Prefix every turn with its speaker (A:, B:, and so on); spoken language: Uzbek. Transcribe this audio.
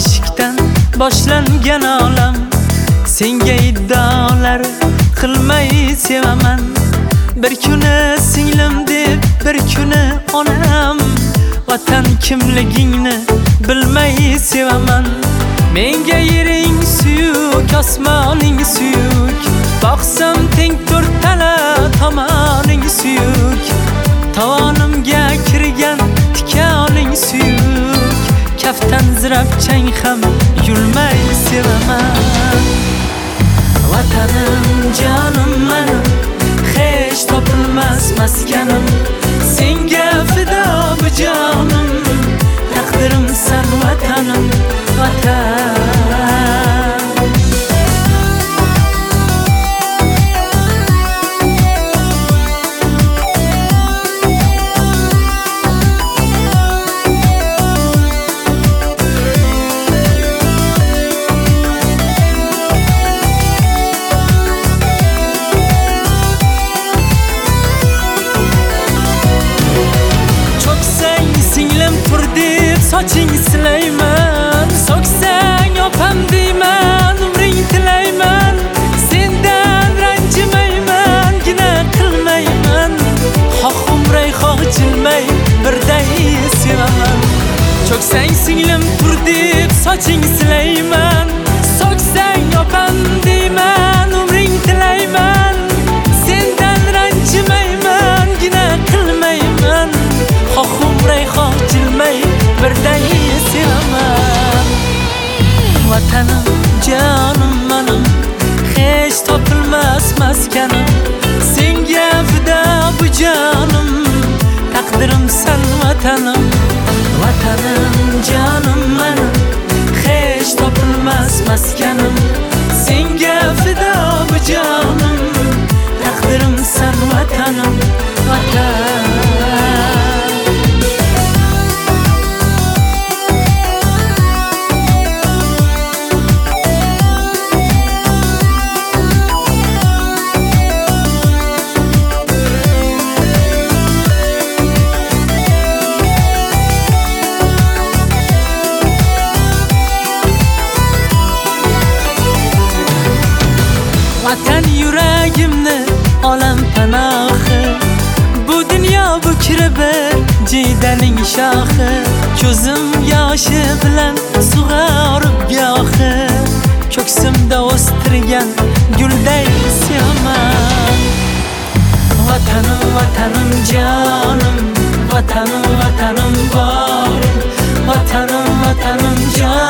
A: beshikdan boshlangan olam. Senga iddaolar qilmay sevaman. Bir kuni singlim deb, bir kuni onam. Vatan kimligingni bilmay sevaman. Menga yering suyuk, osmoning suyuk. Boqsam teng to'rttala tomoning suyuk. Tovonimga kirgan tikoning suyuk. Kaftan zirab chang ham yulmay sevaman. Vatanim jonim menim, hech topilmas maskanim. Senga fido bu jonim, taqdirimsan vatanim, vatan. Soching silayman, so'ksang opam deyman, umring tilayman. Sendan ranjimayman, gina qilmayman. Xoh umray, xoh jilmay, birday sevaman. Cho'ksang singlim tur deb soching silayman, so'ksang opam deyman, umring tilayman. Sendan ranjimayman, gina qilmayman. Xoh umray, xoh jilmay, birday sevaman. Vatanim jonim menim, hech topilmas maskanim. Senga fido bu jonim, taqdirimsan vatanim. Vatanim jonim menim, hech topilmas maskanim. Senga fido bu jonim, taqdirimsan vatanim, vatan. Vatan yuragimni olam panohi. Bu dunyo bukri bir jiydaning shoxi. Ko'zim yoshi bilan sug'orib gohi. Ko'ksimda o'stirgan gulday sevaman. Vatanim, vatanim jonim, vatanim, vatanim borim. Vatanim, vatanim jonim.